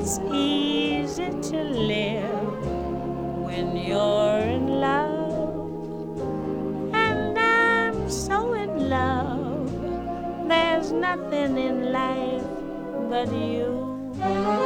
It's easy to live when you're in love, and I'm so in love. There's nothing in life but you.